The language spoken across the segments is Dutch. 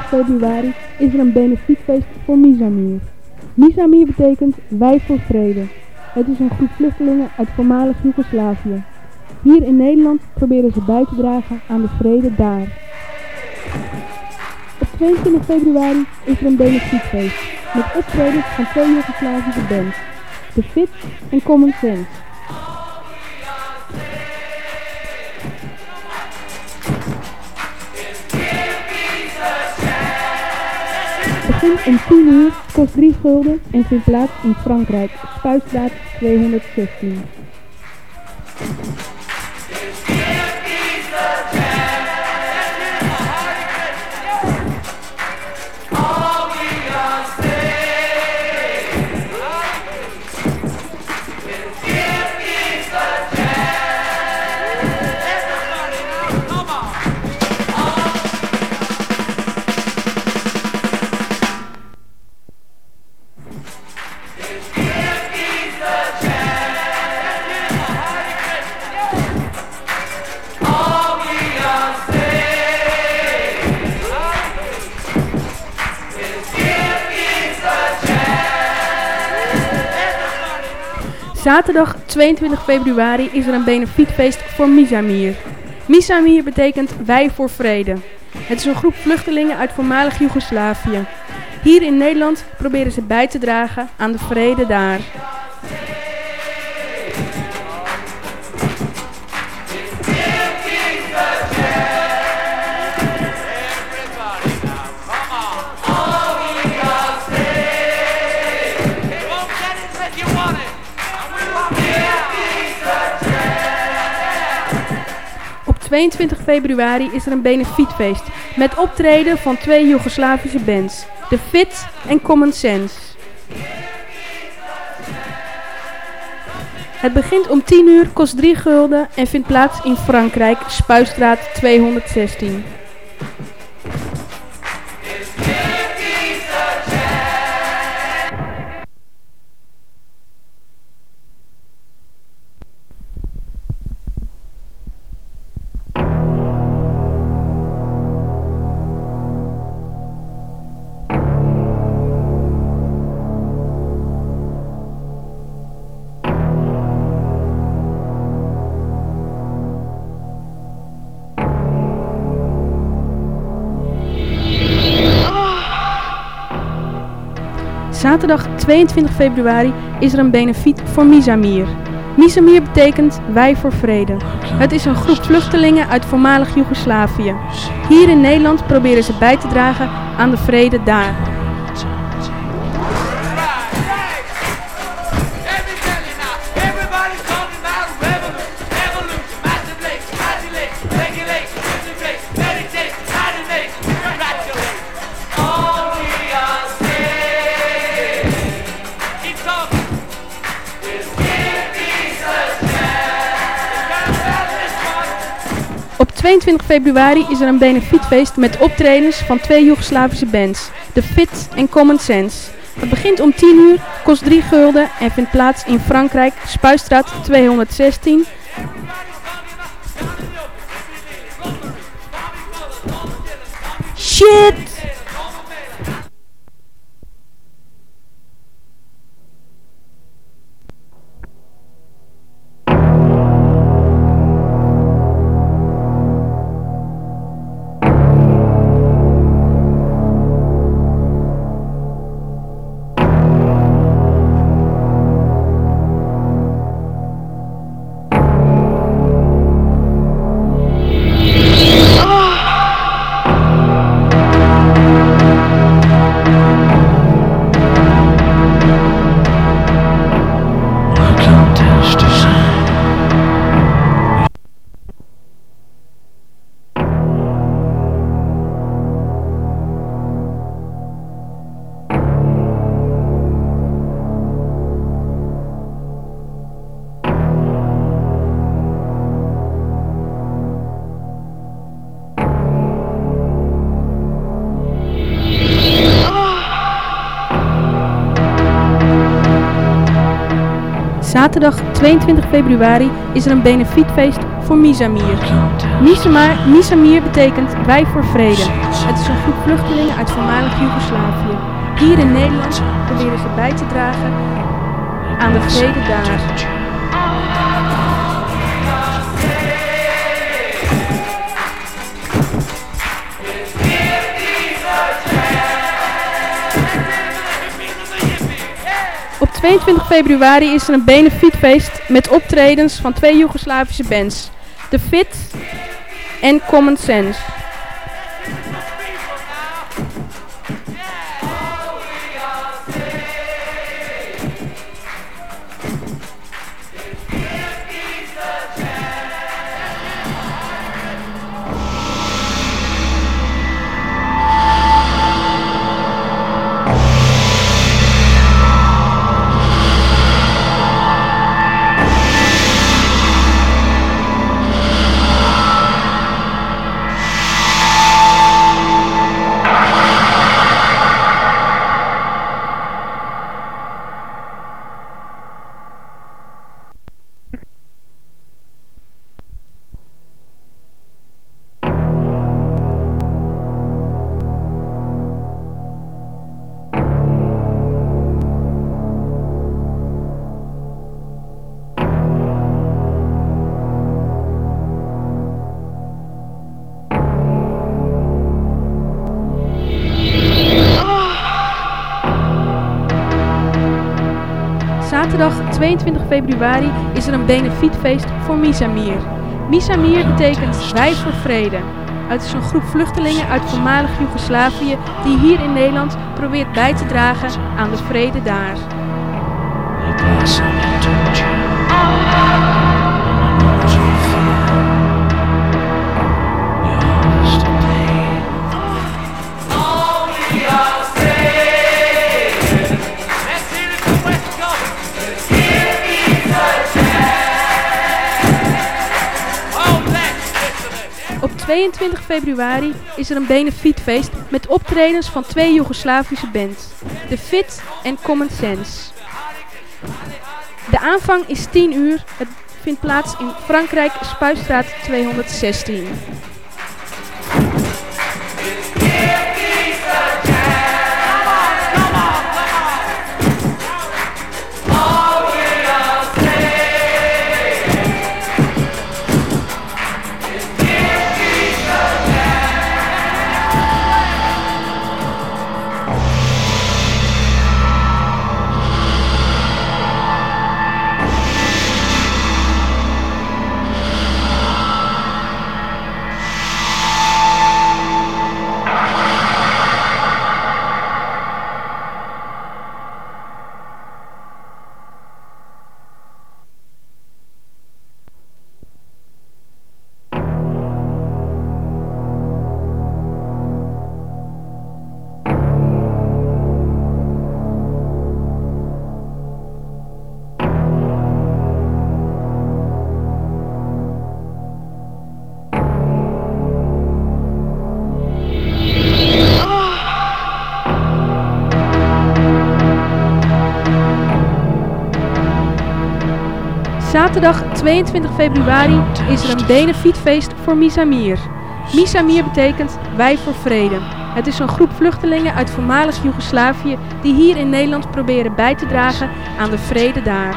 februari is er een benefietfeest voor Mizamir. Mizamir betekent wij voor vrede. Het is een groep vluchtelingen uit voormalig Joegoslavië. Hier in Nederland proberen ze bij te dragen aan de vrede daar. Op 22 februari is er een benefietfeest met optredens van 2 Joegoslavische bands, The Fit en Common Sense. Het begint om 10 uur, kost 3 gulden en vindt plaats in Frankrijk, Spuistraat 216. Zaterdag 22 februari is er een benefietfeest voor Mizamir. Mizamir betekent wij voor vrede. Het is een groep vluchtelingen uit voormalig Joegoslavië. Hier in Nederland proberen ze bij te dragen aan de vrede daar. Op 22 februari is er een benefietfeest met optreden van 2 Joegoslavische bands, The Fit en Common Sense. Het begint om 10 uur, kost 3 gulden en vindt plaats in Frankrijk, Spuistraat 216. Zaterdag 22 februari is er een benefiet voor Mizamir. Mizamir betekent wij voor vrede. Het is een groep vluchtelingen uit voormalig Joegoslavië. Hier in Nederland proberen ze bij te dragen aan de vrede daar. Op 22 februari is er een benefietfeest met optredens van 2 Joegoslavische bands, The Fit en Common Sense. Het begint om 10 uur, kost 3 gulden en vindt plaats in Frankrijk, Spuistraat 216. Shit! Zaterdag 22 februari is er een benefietfeest voor Mizamir. Misamir betekent wij voor vrede. Het is een groep vluchtelingen uit voormalig Joegoslavië. Hier in Nederland proberen ze bij te dragen aan de vrede daar. Op 22 februari is er een benefietfeest met optredens van 2 Joegoslavische bands. The Fit en Common Sense. Zaterdag 22 februari is er een benefietfeest voor Misamir. Misamir betekent wij voor vrede. Het is een groep vluchtelingen uit voormalig Joegoslavië die hier in Nederland probeert bij te dragen aan de vrede daar. Op 22 februari is er een benefietfeest met optredens van 2 Joegoslavische bands. The Fit en Common Sense. De aanvang is 10 uur. Het vindt plaats in Frankrijk, Spuistraat 216. Zaterdag 22 februari is er een benefietfeest voor Misamir. Misamir betekent wij voor vrede. Het is een groep vluchtelingen uit voormalig Joegoslavië die hier in Nederland proberen bij te dragen aan de vrede daar.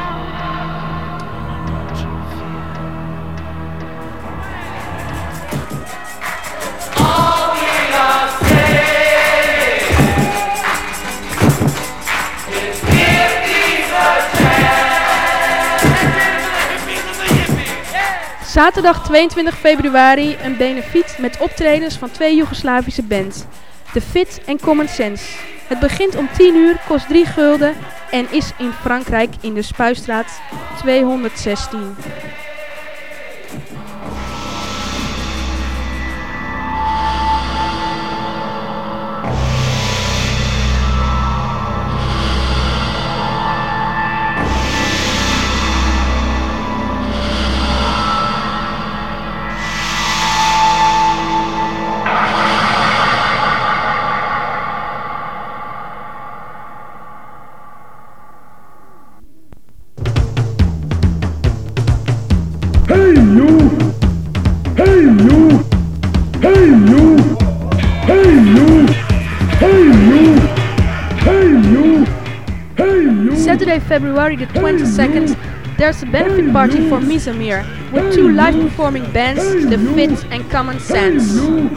Zaterdag 22 februari een benefiet met optredens van 2 Joegoslavische bands. The Fit en Common Sense. Het begint om 10 uur, kost 3 gulden en is in Frankrijk in de Spuistraat 216. Saturday, February the 22nd, there's a benefit party for Mizamir with 2 live performing bands, The Fit and Common Sense.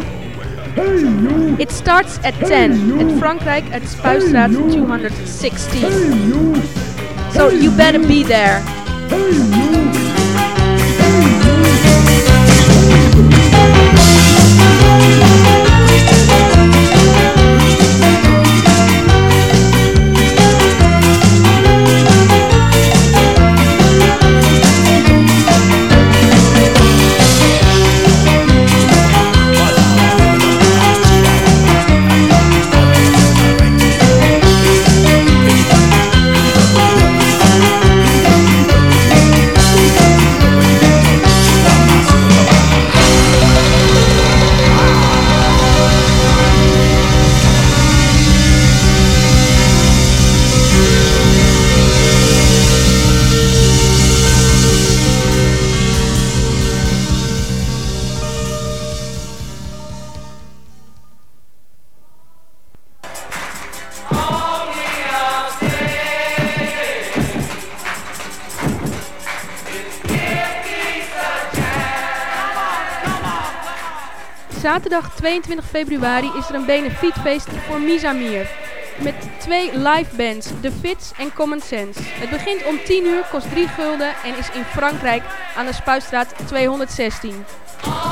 It starts at 10 at Frankrijk at Spuistraat 216. So you better be there. Zaterdag 22 februari is er een benefietfeest voor Mizamir. Met 2 live bands, The Fits en Common Sense. Het begint om 10 uur, kost 3 gulden en is in Frankrijk aan de Spuistraat 216.